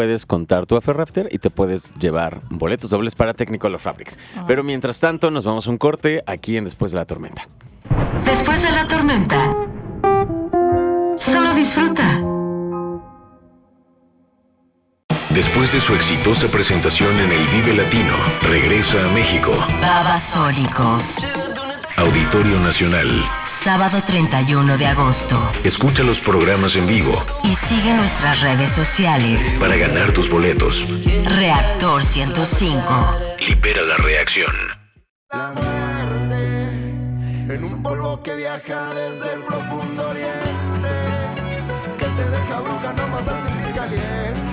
puedes contar tu After Rafter y te puedes llevar boletos dobles para Technicolor Fabrics. Pero mientras tanto, nos vamos a un corte aquí en Después de la Tormenta. Después de la tormenta, solo disfruta. Después de su exitosa presentación en el Vive Latino, regresa a México. Babasónicos. Auditorio Nacional. Sábado 31 de agosto. Escucha los programas en vivo Y sigue nuestras redes sociales. para ganar tus boletos. Reactor 105. Libera la reacción. La muerte en un polvo que viaja desde el profundo oriente, que te deja bruja, no vas a sentir caliente.